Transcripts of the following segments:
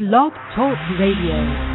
Blog Talk Radio.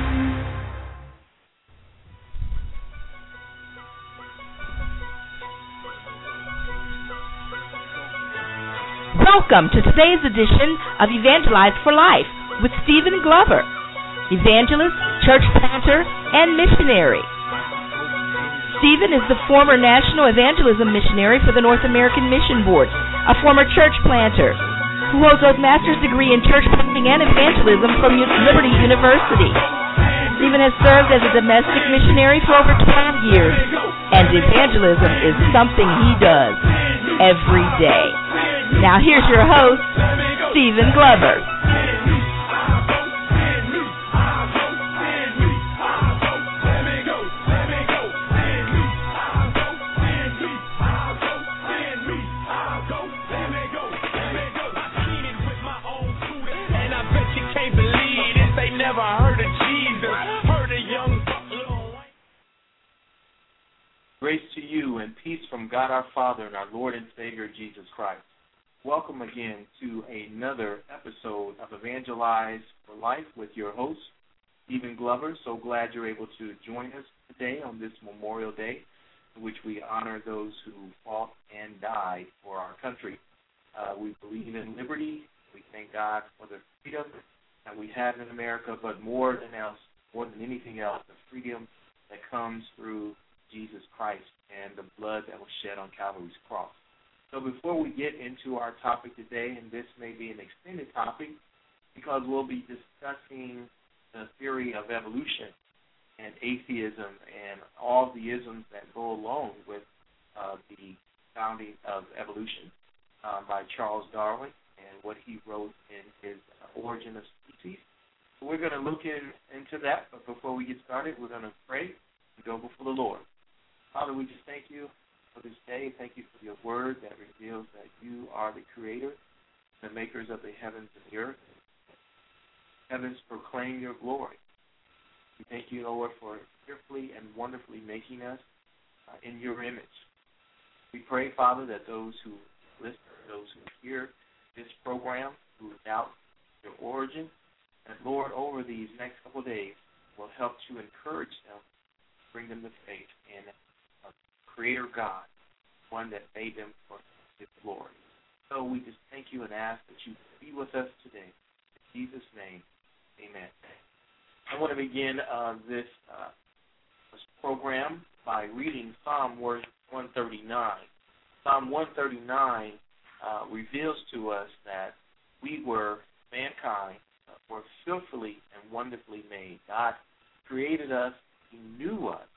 Welcome to today's edition of Evangelize for Life with Stephen Glover, evangelist, church planter, and missionary. Stephen is the former National Evangelism Missionary for the North American Mission Board, a former church planter who holds a master's degree in church planting and evangelism from Liberty University. Stephen has served as a domestic missionary for over 12 years, and evangelism is something he does every day. Now here's your host, Stephen Glover. Grace to you and peace from God our Father and our Lord and Savior Jesus Christ. Welcome again to another episode of Evangelize for Life with your host, Stephen Glover. So glad you're able to join us today on this Memorial Day, in which we honor those who fought and died for our country. We believe in liberty. We thank God for the freedom that we have in America, but more than anything else, the freedom that comes through Jesus Christ and the blood that was shed on Calvary's cross. So before we get into our topic today, and this may be an extended topic because we'll be discussing the theory of evolution and atheism and all the isms that go along with the founding of evolution by Charles Darwin and what he wrote in his Origin of Species. So we're going to look into that, but before we get started, we're going to pray and go before the Lord. Father, we just thank you for this day. Thank you for your word that reveals that you are the creator, the makers of the heavens and the earth. Heavens proclaim your glory. We thank you, Lord, for fearfully and wonderfully making us in your image. We pray, Father, that those who listen, those who hear this program, who doubt your origin, that, Lord, over these next couple of days will help to encourage them, bring them to faith in a Creator God, one that made them for His glory. So we just thank you and ask that you be with us today. In Jesus' name, amen. I want to begin this program by reading Psalm 139. Psalm 139 reveals to us that mankind, were fearfully and wonderfully made. God created us. He knew us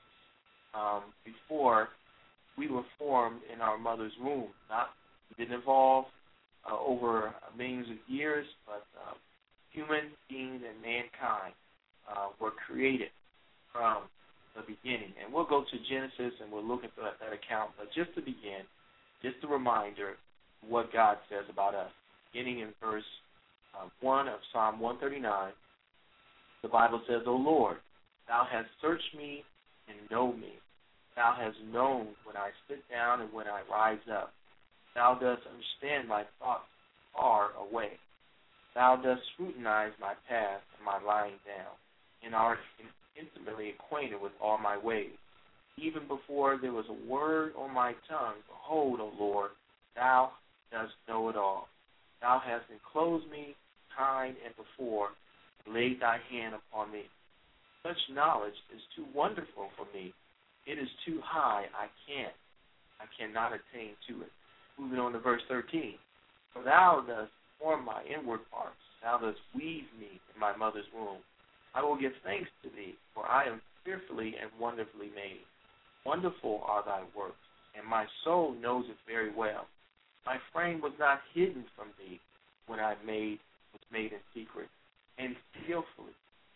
before we were formed in our mother's womb. It didn't evolve over millions of years, but human beings and mankind were created from the beginning. And we'll go to Genesis and we'll look at that account. But just to begin, just a reminder of what God says about us. Beginning in verse 1 of Psalm 139, the Bible says, O Lord, thou hast searched me and know me. Thou hast known when I sit down and when I rise up. Thou dost understand my thoughts far away. Thou dost scrutinize my path and my lying down, and art intimately acquainted with all my ways. Even before there was a word on my tongue, behold, O Lord, thou dost know it all. Thou hast enclosed me behind and before, and laid thy hand upon me. Such knowledge is too wonderful for me. It is too high. I cannot attain to it. Moving on to verse 13. For thou dost form my inward parts. Thou dost weave me in my mother's womb. I will give thanks to thee, for I am fearfully and wonderfully made. Wonderful are thy works, and my soul knows it very well. My frame was not hidden from thee when I was made in secret, and skillfully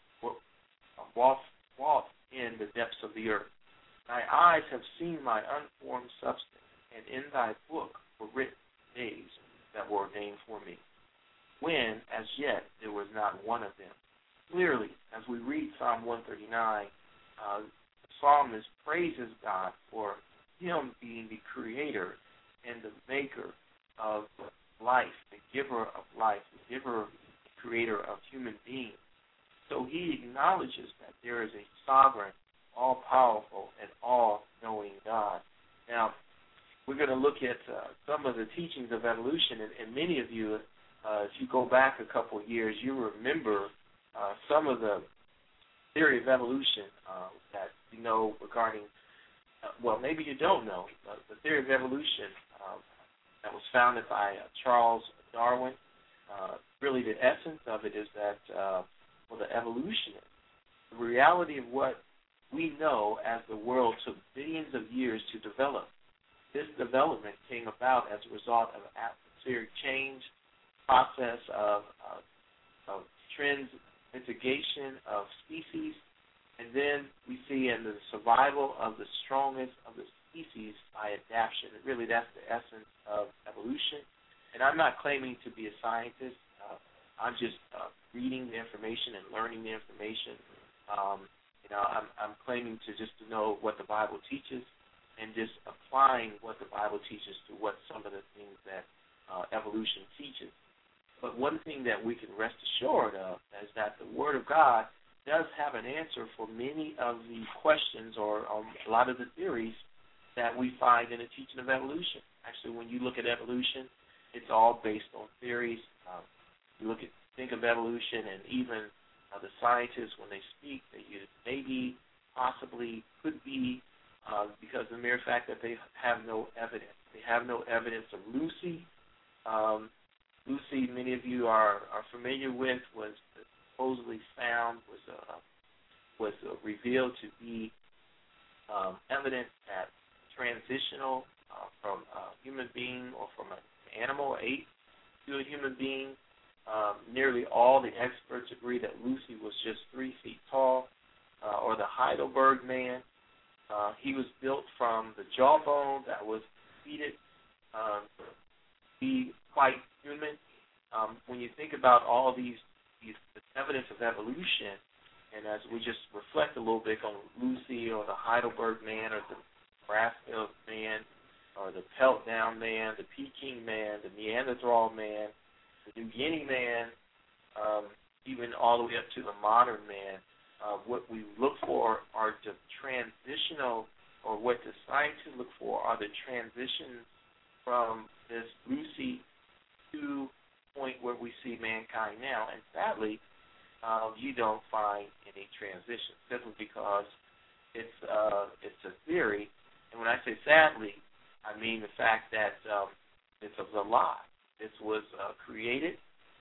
walked in the depths of the earth. Thy eyes have seen my unformed substance, and in thy book were written days that were ordained for me, when as yet there was not one of them. Clearly, as we read Psalm 139, the psalmist praises God for him being the creator and the maker of life, the giver of life, the giver, creator of human beings. he acknowledges that there is a sovereign, all-powerful, and all-knowing God. Now, we're going to look at some of the teachings of evolution, and many of you, if you go back a couple of years, you remember some of the theory of evolution that you know regarding, well, maybe you don't know, the theory of evolution that was founded by Charles Darwin. Really the essence of it is that, well, the evolutionists, the reality of what we know as the world took billions of years to develop. This development came about as a result of atmospheric change, process of transmitigation of species, and then we see in the survival of the strongest of the species by adaptation. Really, that's the essence of evolution. And I'm not claiming to be a scientist. I'm just reading the information and learning the information. I'm claiming to know what the Bible teaches and just applying what the Bible teaches to what some of the things that evolution teaches. But one thing that we can rest assured of is that the Word of God does have an answer for many of the questions or a lot of the theories that we find in the teaching of evolution. Actually, when you look at evolution, it's all based on theories. You think of evolution, and even the scientists, when they speak, they use maybe, possibly, could be, because of the mere fact that they have no evidence. They have no evidence of Lucy. Lucy, many of you are familiar with, was supposedly found, was revealed to be evidence that transitional from a human being or from an animal, ape, to a human being. Nearly all the experts agree that Lucy was just 3 feet tall, or the Heidelberg man. He was built from the jawbone that was seated to be quite human. When you think about all these evidence of evolution, and as we just reflect a little bit on Lucy or the Heidelberg man or the Nebraska man or the Piltdown man, the Peking man, the Neanderthal man, the New Guinea man, even all the way up to the modern man, what we look for are the transitional, or what the scientists look for are the transitions from this Lucy to the point where we see mankind now. And sadly, you don't find any transition, simply because it's a theory. And when I say sadly, I mean the fact that it's a lie. This was created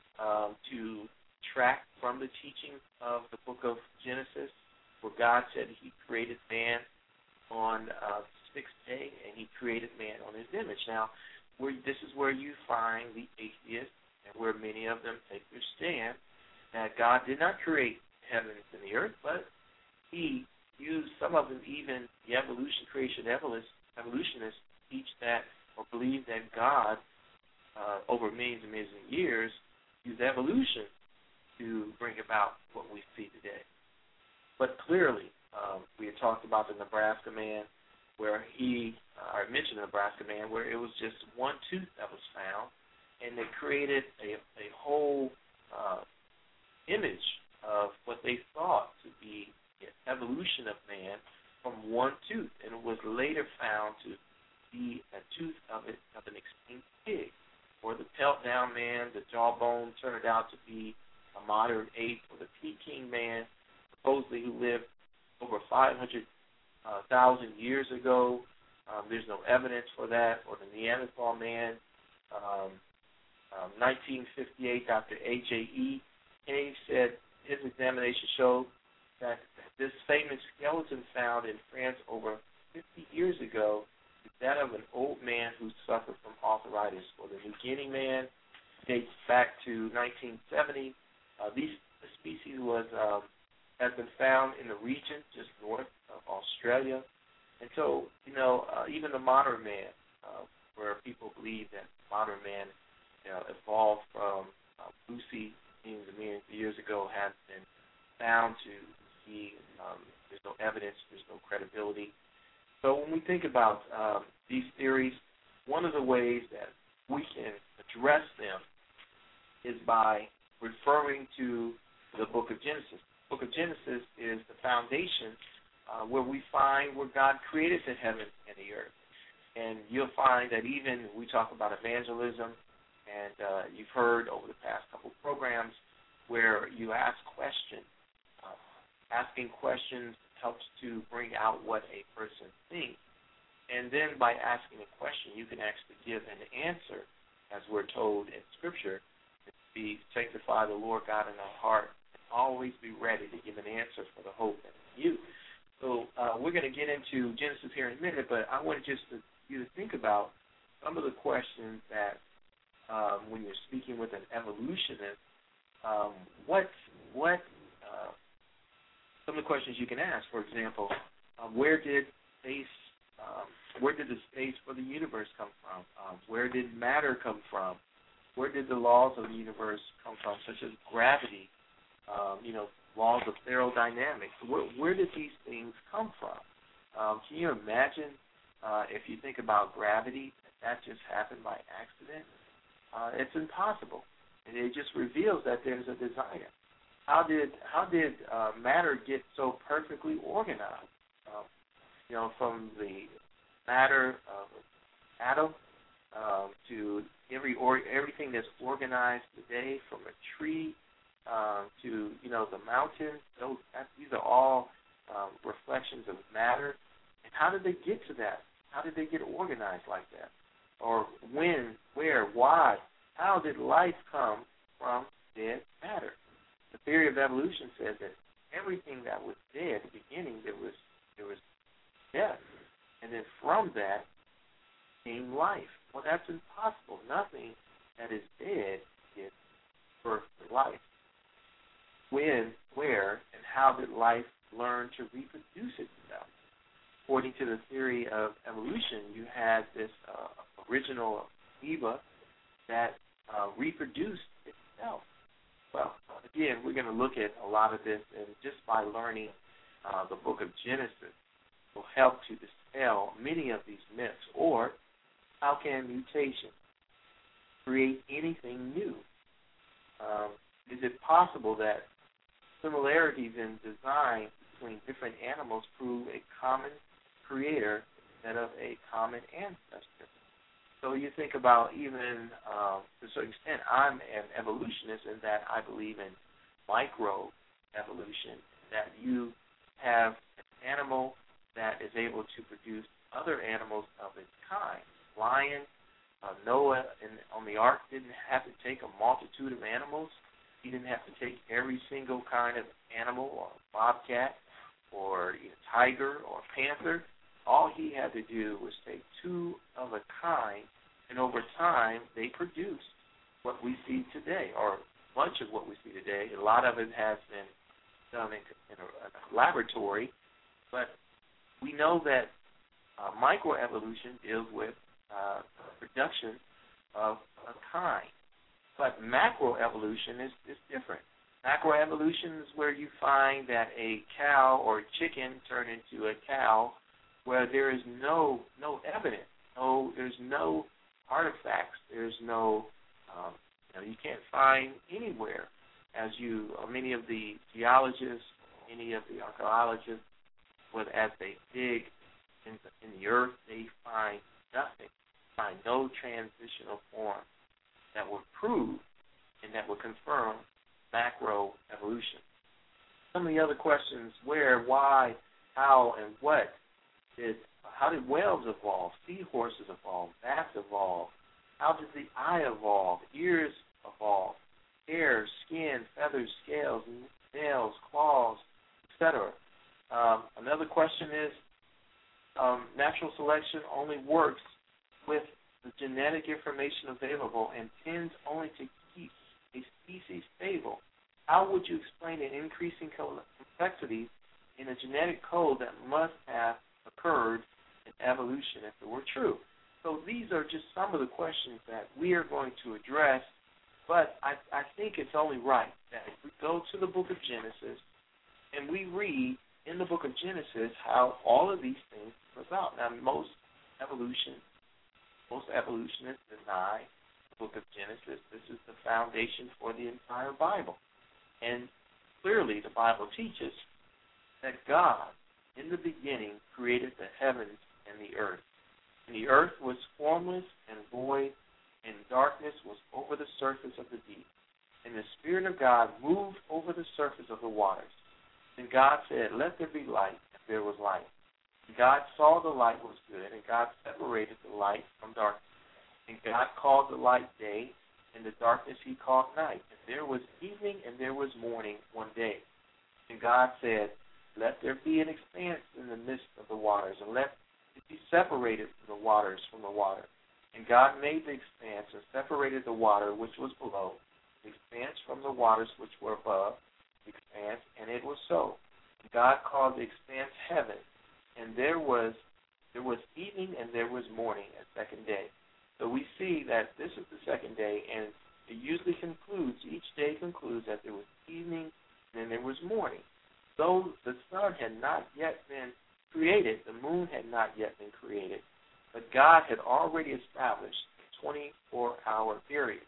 to track from the teaching of the book of Genesis, where God said he created man on the sixth day, and he created man on his image. Now, this is where you find the atheists, and where many of them take their stand, that God did not create heavens and the earth, but he used some of them, even the evolutionists teach that, or believe that God, over millions and millions of years, used evolution to bring about what we see today. But clearly, we had talked about the Nebraska man, where I mentioned the Nebraska man, where it was just one tooth that was found, and they created a whole image of what they thought to be the evolution of man from one tooth, and it was later found to be a tooth of an extinct pig. Or the Piltdown man, the jawbone turned out to be a modern ape, or the Peking man, supposedly who lived over 500,000 years ago. There's no evidence for that. Or the Neanderthal man. 1958, Dr. A.J.E. Cave said his examination showed that this famous skeleton found in France over 50 years ago is that of an old man who suffered from arthritis. Or the New Guinea man dates back to 1970. This species has been found in the region just north of Australia. And so, even the modern man, where people believe that modern man evolved from Lucy millions of years ago, has been found to be, there's no evidence, there's no credibility. So when we think about these theories, one of the ways that we can address them is by referring to the book of Genesis. The book book of Genesis is the foundation where we find where God created the heaven and the earth. And you'll find that even we talk about evangelism, and you've heard over the past couple of programs where you ask questions. Asking questions helps to bring out what a person thinks. And then by asking a question, you can actually give an answer, as we're told in Scripture, be sanctify the Lord God in our heart, and always be ready to give an answer for the hope in you. So we're going to get into Genesis here in a minute, but I want you to think about some of the questions that when you're speaking with an evolutionist, some of the questions you can ask. For example, where did the space for the universe come from? Where did matter come from? Where did the laws of the universe come from, such as gravity, laws of thermodynamics? Where did these things come from? Can you imagine if you think about gravity, that just happened by accident? It's impossible. And it just reveals that there's a designer. How did matter get so perfectly organized? From the matter of an atom to everything that's organized today, from a tree to the mountains. These are all reflections of matter. And how did they get to that? How did they get organized like that? Or when, where, why? How did life come from dead matter? The theory of evolution says that everything that was dead at the beginning, there was death. And then from that came life. Well, that's impossible. Nothing that is dead is birth to life. When, where, and how did life learn to reproduce itself? According to the theory of evolution, you had this original amoeba that reproduced itself. Well, again, we're going to look at a lot of this, and just by learning the book of Genesis will help to dispel many of these myths. Or how can mutation create anything new? Is it possible that similarities in design between different animals prove a common creator instead of a common ancestor? So you think about even to a certain extent, I'm an evolutionist in that I believe in microevolution, that you have an animal that is able to produce other animals of its kind. Lion, Noah on the ark didn't have to take a multitude of animals. He didn't have to take every single kind of animal, or bobcat, or tiger, or panther. All he had to do was take two of a kind, and over time they produced what we see today, or much of what we see today. A lot of it has been done in a laboratory, but we know that microevolution deals with production of a kind. But macroevolution is different. Macroevolution is where you find that a cow or a chicken turn into a cow where there is no evidence, there's no artifacts, there's no, you can't find anywhere, many of the geologists, many of the archaeologists, as they dig in the earth, they find nothing, find no transitional form that would prove and that would confirm macroevolution. Some of the other questions: where, why, how, and what. How did whales evolve? Seahorses evolve? Bats evolve? How did the eye evolve? Ears evolve? Hair, skin, feathers, scales, nails, claws, etc. Another question is, natural selection only works with the genetic information available and tends only to keep a species stable. How would you explain an increasing complexity in a genetic code that must have occurred in evolution if it were true? So these are just some of the questions that we are going to address, but I think it's only right that if we go to the book of Genesis and we read in the book of Genesis how all of these things come about. Now, most evolutionists deny the book of Genesis. This is the foundation for the entire Bible. And clearly the Bible teaches that God, in the beginning, created the heavens and the earth. And the earth was formless and void, and darkness was over the surface of the deep. And the Spirit of God moved over the surface of the waters. And God said, "Let there be light," and there was light. And God saw the light was good, and God separated the light from darkness. And God called the light day, and the darkness he called night. And there was evening and there was morning one day. And God said, "Let there be an expanse in the midst of the waters, and let it be separated from the waters from the water." And God made the expanse and separated the water which was below, the expanse from the waters which were above the expanse, and it was so. And God called the expanse heaven, and there was evening and there was morning, a second day. So we see that this is the second day, and it usually concludes, each day concludes that there was evening and then there was morning. Though the sun had not yet been created, the moon had not yet been created, but God had already established a 24-hour period.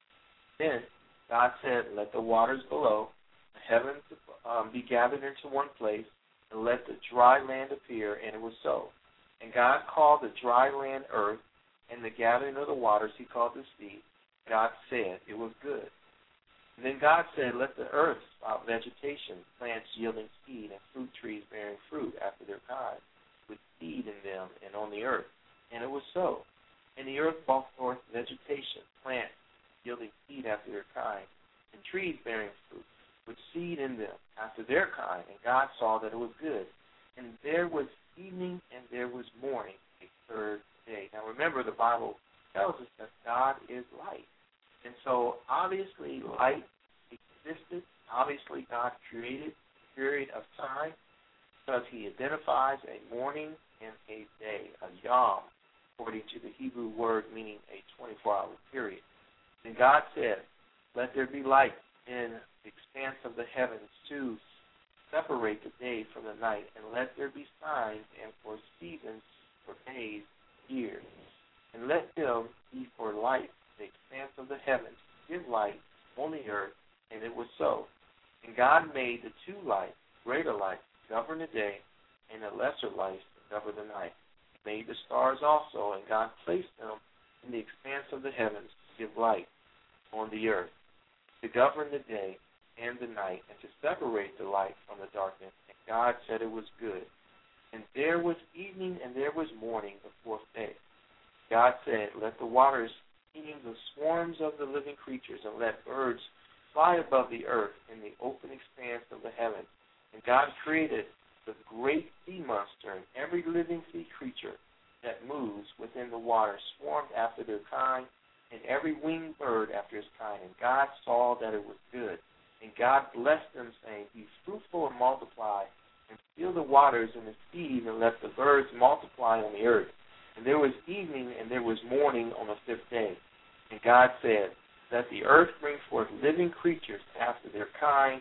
Then God said, "Let the waters below, the heavens be gathered into one place, and let the dry land appear," and it was so. And God called the dry land earth, and the gathering of the waters he called the sea. God said it was good. And then God said, "Let the earth sprout vegetation, plants yielding seed, and fruit trees bearing fruit after their kind, with seed in them and on the earth." And it was so. And the earth brought forth vegetation, plants yielding seed after their kind, and trees bearing fruit, with seed in them after their kind. And God saw that it was good. And there was evening and there was morning, a third day. Now remember, the Bible tells us that God is light. And so obviously light existed. Obviously God created a period of time because he identifies a morning and a day, a yom, according to the Hebrew word meaning a 24-hour period. And God said, "Let there be light in the expanse of the heavens to separate the day from the night, and let there be signs and for seasons, for days, years. And let them be for light, the expanse of the heavens, give light on the earth," and it was so. And God made the two lights, greater lights, to govern the day, and the lesser lights to govern the night. He made the stars also, and God placed them in the expanse of the heavens to give light on the earth, to govern the day and the night, and to separate the light from the darkness. And God said it was good. And there was evening and there was morning, the fourth day. God said, "Let the waters teem the swarms of the living creatures, and let birds fly above the earth in the open expanse of the heavens." And God created the great sea monster, and every living sea creature that moves within the water swarmed after their kind, and every winged bird after his kind. And God saw that it was good. And God blessed them, saying, "Be fruitful and multiply, and fill the waters and the seas, and let the birds multiply on the earth." And there was evening and there was morning on the fifth day. And God said, "Let the earth bring forth living creatures after their kind,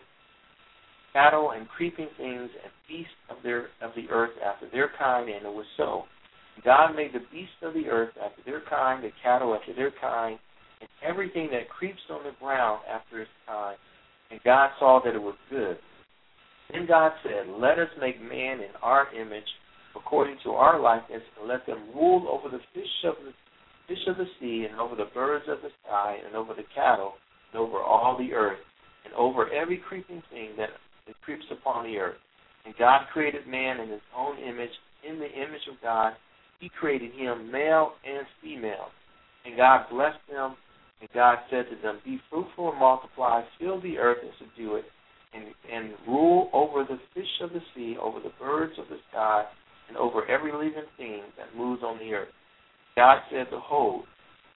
cattle and creeping things, and beasts of the earth after their kind," and it was so. And God made the beasts of the earth after their kind, the cattle after their kind, and everything that creeps on the ground after its kind. And God saw that it was good. Then God said, "Let us make man in our image, according to our likeness, and let them rule over the fish of the sea, and over the birds of the sky, and over the cattle, and over all the earth, and over every creeping thing that creeps upon the earth." And God created man in his own image. In the image of God, he created him, male and female. And God blessed them. And God said to them, "Be fruitful and multiply, fill the earth and subdue it, and rule over the fish of the sea, over the birds of the sky, and over every living thing that moves on the earth." God said, "Behold,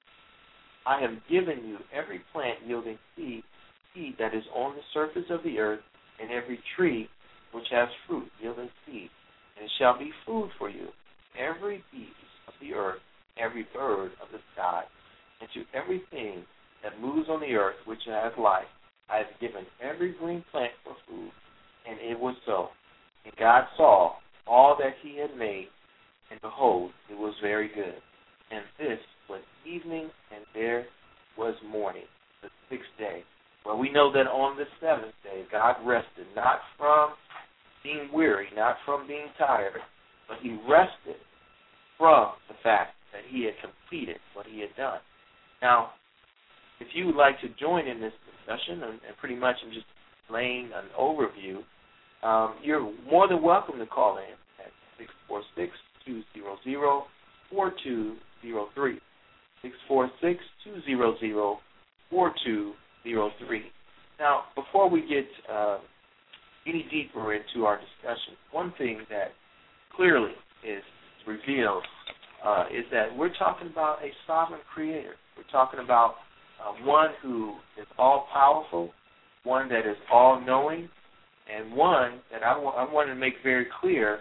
I have given you every plant yielding seed that is on the surface of the earth, and every tree which has fruit yielding seed, and it shall be food for you. Every beast of the earth, every bird of the sky, and to everything that moves on the earth which has life, I have given every green plant for food." And it was so. And God saw all that he had made, and behold, it was very good. And this was evening, and there was morning, the sixth day. Well, we know that on the seventh day, God rested, not from being weary, not from being tired, but he rested from the fact that he had completed what he had done. Now, if you would like to join in this discussion, and pretty much I'm just laying an overview, you're more than welcome to call in at 646-200-4203. 646-200-4203. Now, before we get any deeper into our discussion, one thing that clearly is revealed is that we're talking about a sovereign creator. We're talking about one who is all-powerful, one that is all-knowing, and one that I want to make very clear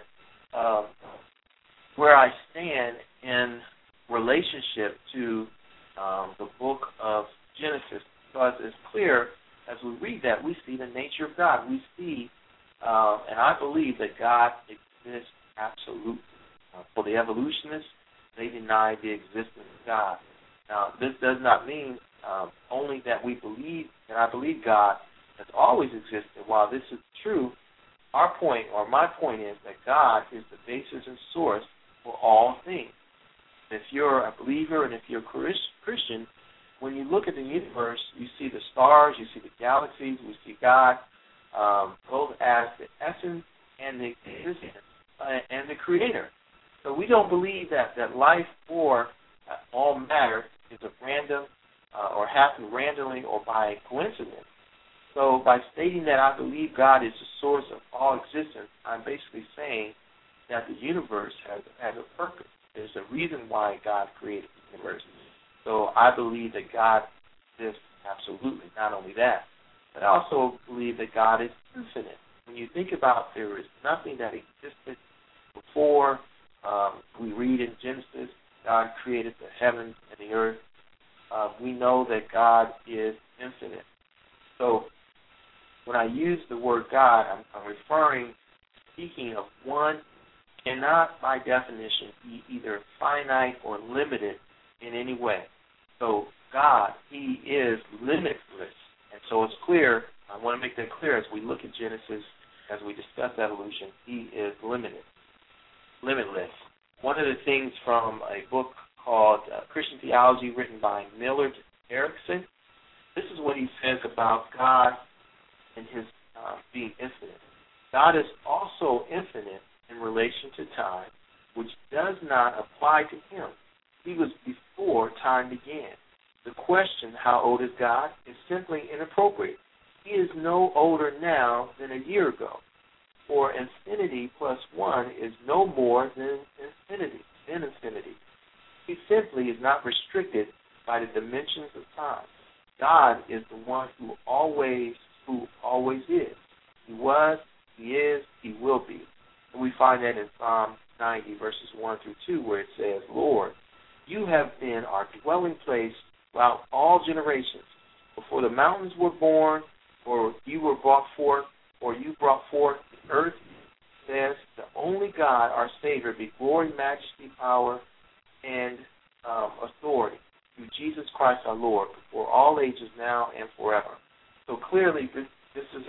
where I stand in relationship to the book of Genesis. Because it's clear as we read that, we see the nature of God. We see, and I believe that God exists absolutely. For the evolutionists, they deny the existence of God. Now, this does not mean only that we believe, and I believe God has always existed. While this is true, our point, or my point, is that God is the basis and source for all things. If you're a believer and if you're a Christian, when you look at the universe, you see the stars, you see the galaxies, we see God both as the essence and the existence and the creator. So we don't believe that life or all matter is a random or happened randomly or by coincidence. So by stating that I believe God is the source of all existence, I'm basically saying that the universe has a purpose. There's a reason why God created the universe. So I believe that God exists absolutely. Not only that, but I also believe that God is infinite. When you think about there is nothing that existed before, we read in Genesis, God created the heavens and the earth. We know that God is infinite. So when I use the word God, I'm speaking of one cannot by definition be either finite or limited in any way. So God, he is limitless. And so it's clear, I want to make that clear as we look at Genesis, as we discuss evolution, he is limitless. One of the things from a book called Christian Theology written by Millard Erickson, this is what he says about God and his being infinite. God is also infinite in relation to time, which does not apply to him. He was before time began. The question, how old is God, is simply inappropriate. He is no older now than a year ago. For infinity plus one is no more than infinity. He simply is not restricted by the dimensions of time. God is the one who always is. He was, he is, he will be. And we find that in Psalm 90, verses 1 through 2, where it says, Lord, you have been our dwelling place throughout all generations. Before the mountains were born, or you brought forth the earth, says the only God, our Savior, be glory, majesty, power, and authority through Jesus Christ our Lord, before all ages, now and forever. So clearly, this is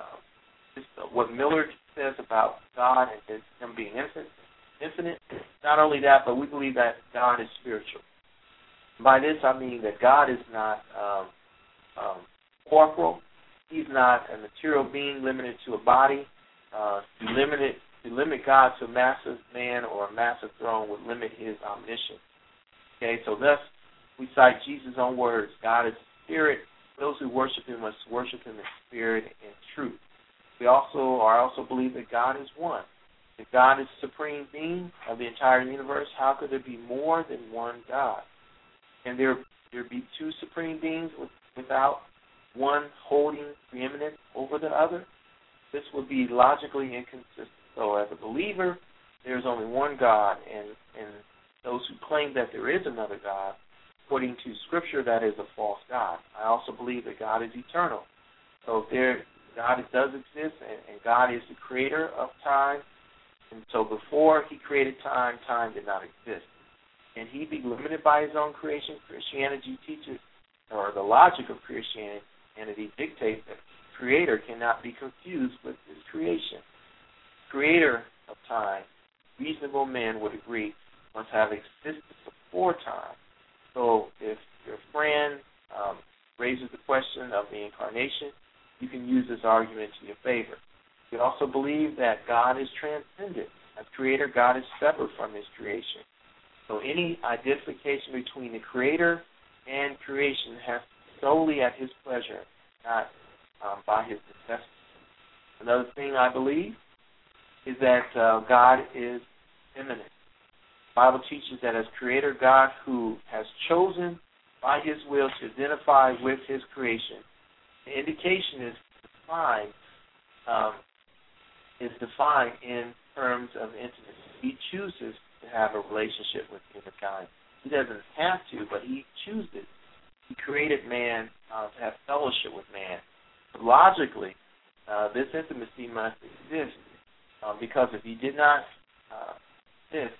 what Millard says about God and him being infinite. Not only that, but we believe that God is spiritual. By this, I mean that God is not corporal. He's not a material being limited to a body. To limit God to a massive man or a massive throne would limit his omniscience. Okay, so thus we cite Jesus' own words. God is spirit. Those who worship him must worship him in spirit and truth. I also believe that God is one. If God is the supreme being of the entire universe, how could there be more than one God? Can there be two supreme beings without one holding preeminence over the other? This would be logically inconsistent. So as a believer, there's only one God, and those who claim that there is another God, according to Scripture, that is a false God. I also believe that God is eternal. So God does exist, and God is the creator of time. And so before he created time, time did not exist. Can he be limited by his own creation? Christianity teaches, or the logic of Christianity Christianity dictates that the Creator cannot be confused with His creation. Creator of time, reasonable men would agree, must have existed before time. So if your friend raises the question of the incarnation, you can use this argument to your favor. You also believe that God is transcendent. As Creator, God is separate from His creation. So any identification between the Creator and creation has solely at His pleasure, not by His necessity. Another thing I believe is that God is immanent. The Bible teaches that as Creator, God who has chosen by His will to identify with His creation, the indication is defined in terms of intimacy. He chooses to have a relationship with humankind. He doesn't have to, but He chooses. He created man to have fellowship with man. But logically, this intimacy must exist because if He did not exist,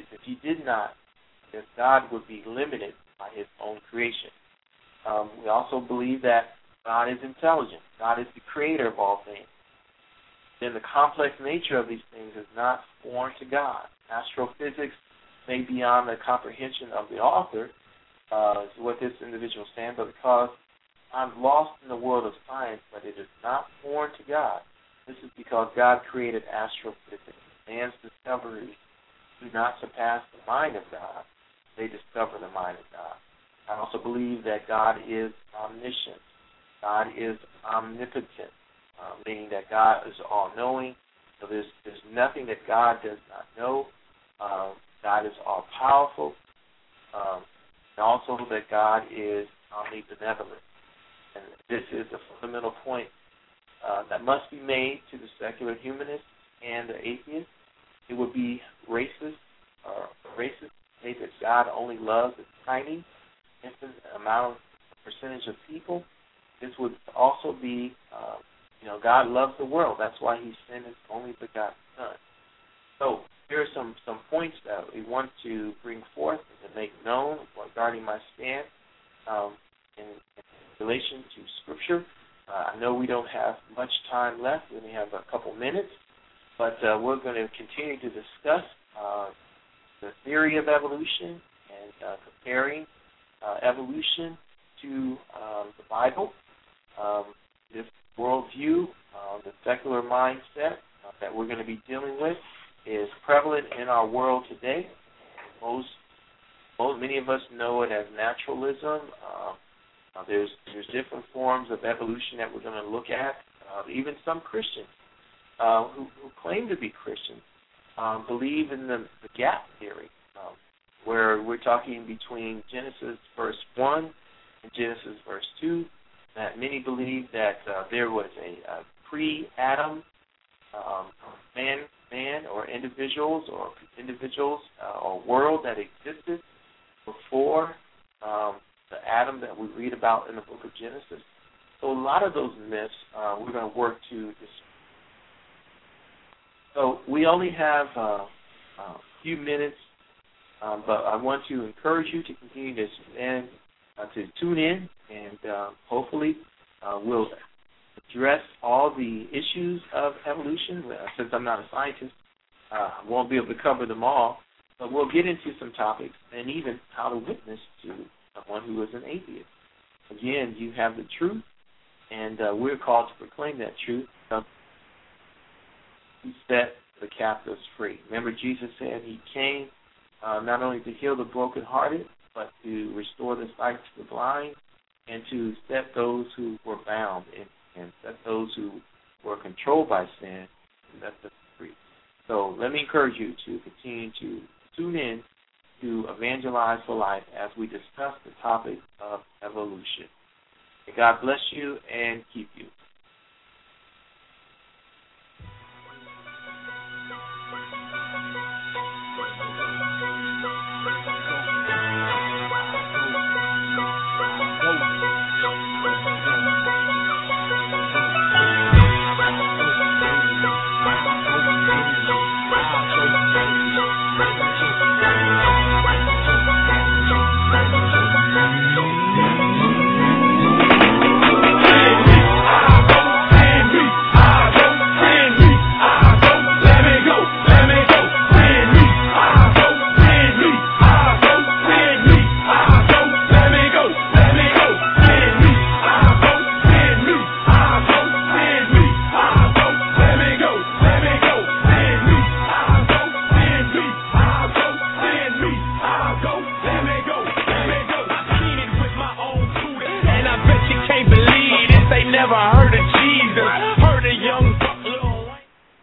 if God would be limited by His own creation. We also believe that God is intelligent. God is the creator of all things. Then the complex nature of these things is not foreign to God. Astrophysics may be beyond the comprehension of the author, is what this individual is saying, but because I'm lost in the world of science, but it is not foreign to God. This is because God created astrophysics. Man's discoveries do not surpass the mind of God. They discover the mind of God. I also believe that God is omniscient. God is omnipotent, meaning that God is all-knowing. So there's nothing that God does not know. God is all-powerful. And also that God is omnibenevolent. And this is a fundamental point that must be made to the secular humanist and the atheist. It would be racist to say that God only loves a tiny, infinite amount of percentage of people. This would also be, God loves the world. That's why He sent His only begotten Son. So here are some points that we want to bring forth and to make known regarding my stand in relation to Scripture. I know we don't have much time left. We only have a couple minutes, but we're going to continue to discuss the theory of evolution and comparing evolution to the Bible. This worldview, the secular mindset that we're going to be dealing with is prevalent in our world today. Many of us know it as naturalism. There's different forms of evolution that we're going to look at. Even some Christians who claim to be Christians believe in the gap theory, where we're talking between Genesis verse 1 and Genesis verse 2, that many believe that there was a pre-Adam man or individuals or world that existed before the Adam that we read about in the book of Genesis. So a lot of those myths we're going to work to dispel. So we only have a few minutes, but I want to encourage you to continue to tune in, and hopefully we'll address all the issues of evolution. Since I'm not a scientist, I won't be able to cover them all, but we'll get into some topics and even how to witness to someone who is an atheist. Again, you have the truth, and we're called to proclaim that truth. He set the captives free. Remember, Jesus said He came not only to heal the brokenhearted, but to restore the sight to the blind, and to set those who were bound and set those who were controlled by sin, and set them free. So let me encourage you to continue to tune in to Evangelize for Life as we discuss the topic of evolution. May God bless you and keep you. never heard of Jesus.